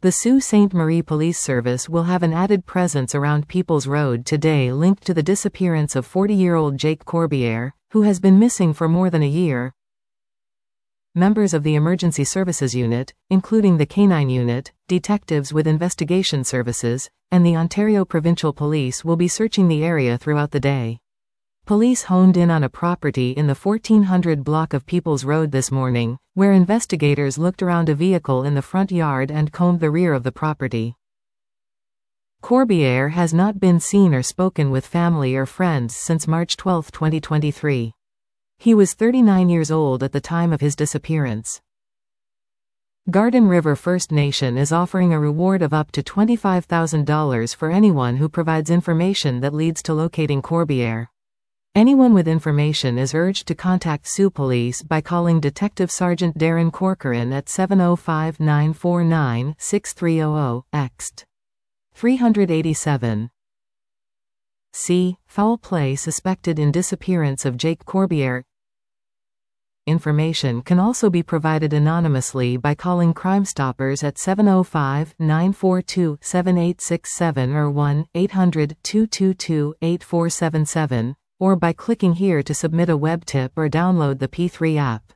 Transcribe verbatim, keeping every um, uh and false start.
The Sault Ste. Marie Police Service will have an added presence around People's Road today linked to the disappearance of forty-year-old Jake Corbiere, who has been missing for more than a year. Members of the Emergency Services Unit, including the Canine Unit, detectives with investigation services, and the Ontario Provincial Police will be searching the area throughout the day. Police honed in on a property in the fourteen hundred block of People's Road this morning, where investigators looked around a vehicle in the front yard and combed the rear of the property. Corbiere has not been seen or spoken with family or friends since March twelfth, twenty twenty-three. He was thirty-nine years old at the time of his disappearance. Garden River First Nation is offering a reward of up to twenty-five thousand dollars for anyone who provides information that leads to locating Corbiere. Anyone with information is urged to contact Sault Police by calling Detective Sergeant Darren Corcoran at seven oh five, nine four nine, six three zero zero, ext. three eighty-seven. C. Foul play suspected in disappearance of Jake Corbiere. Information can also be provided anonymously by calling Crime Stoppers at seven oh five, nine four two, seven eight six seven or one eight hundred, two two two, eight four seven seven, or by clicking here to submit a web tip or download the P three app.